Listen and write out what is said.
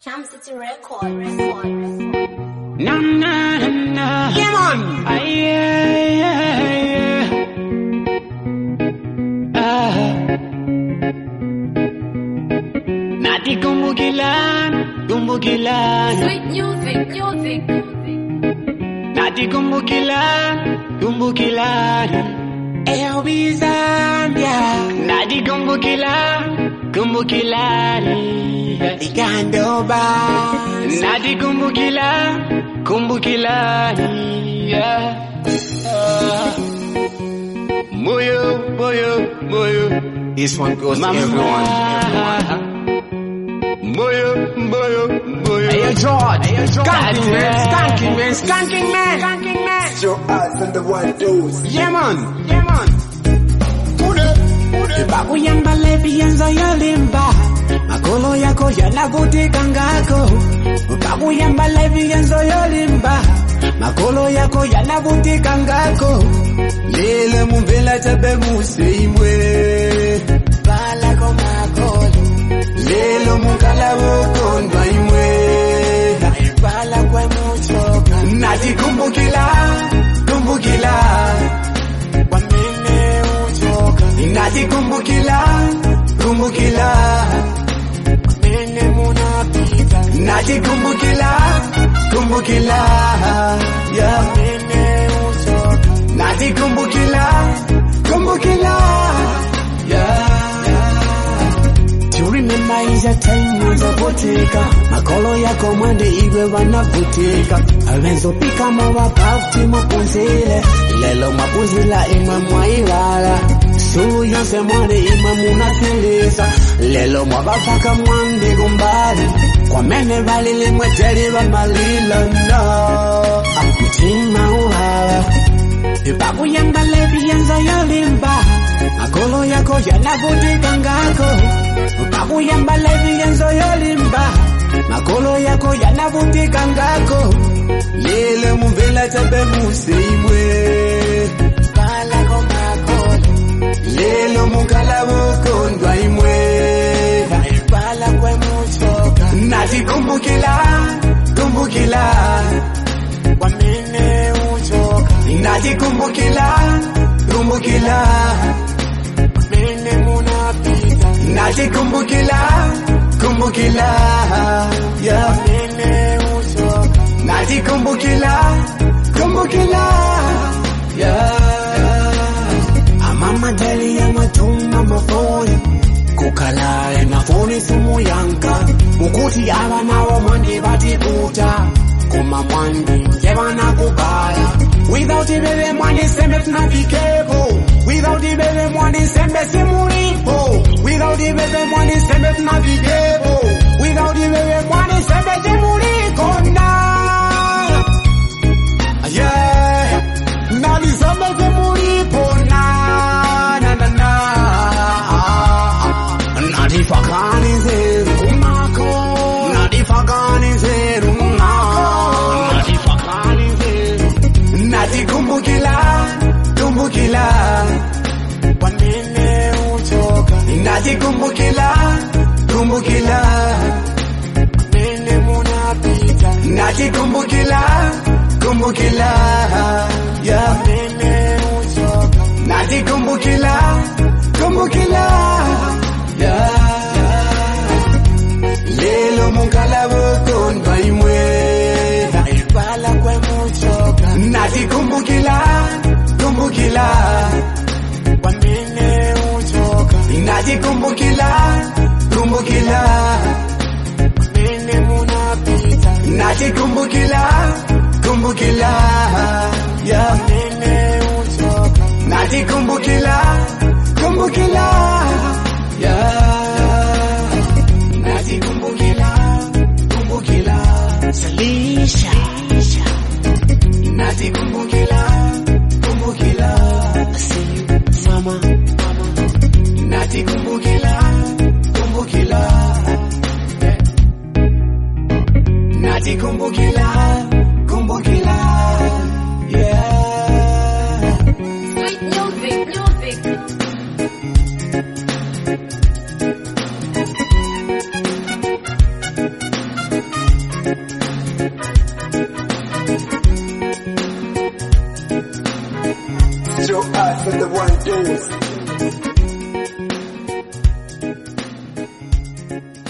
Cam City Record. Na na na na. Yeah, man. Nati kumbukilan. Sweet music. Nati kumbukilan. LB Zambia. Nati kumbukilan. Igando Bas. Nati kumbukilan. Moyo. This one goes to everyone. Moyo. Hey, George. Skanking man. Your eyes on the white doors. Yeah, man. Bakuyamba lebianza yalimba. Makolo yako yanavutika ngako. Bakuyamba lebianza yalimba. Makolo yako yanavutika ngako. Lele mumbela tabe museimwe. Bala ko makolo. Lelo mukala wokondwa imwe. Bala kwa muchoka. Nati kumbukila. Wamene uchoka. Nati kumbukila. Wamene munapita. Nati kumbukila. Yeah. Wamene uchoka. Nati kumbukila. Yeah. To remember is a time unapotika. Makolo yako mwende igwe wanavutika. Alenzo pika mawa pafti mapunzile. Lelo mapunzila ima mwailala. Sulu yonse mwende ima munasilisa. Lelo mwabafaka mwende gumbali. Kwa mene balili mweteri wa malila no. Mtima uhala. Bakuyamba lebianza yalimba. Makolo yako yanavutika ngako. Bakuyamba lebianza yalimba. Makolo yako yanavutika ngako. Lele mumbela tabe museimwe. Bala ko makolo. Lelo mukala wokondwa imwe. Bala kwe muchoka. Nati kumbukila. Wamene uchoka. Nati kumbukila. Wamene munapita. Nati kumbukila. Yeah. Wamene uchoka. Nati kumbukila. Yeah. Amama deli ya matuma mafoni. Kukala enafoni sumu yanka. Mukuti abana wa mwandi batikuta. Kuma mwandi jebana kubaya. Without the baby mwandi sembe tunafikebo. Without the baby mwandi sembe simulipo. Without the baby mwandi sembe tunafikebo. Without the baby mwandi sembe simuliko na. Yeah. Nali sembe simulipo na. Nadi fakani zeru kumako. Nadi fakani zeru kumako. Nadi fakani zeru. Nadi kumbukila. Wamene uchoka. Nadi kumbukila. Wamene munapita. Nadi kumbukila. Yeah. Wamene uchoka. Nadi kumbukila. Yeah. Lelo mukala wokondwa imwe. Bala kwe muchoka. Nati kumbukila. Wamene uchoka. Nati kumbukila. Wamene munapita. Nati kumbukila. Yeah. Wamene uchoka. Nati kumbukila. Yeah. Nati kumbukila. Salisha. Nati kumbukila. Mama. Nati kumbukila. Nati kumbukila. Yeah. Sweet music. Joe Eyes and the One Dose.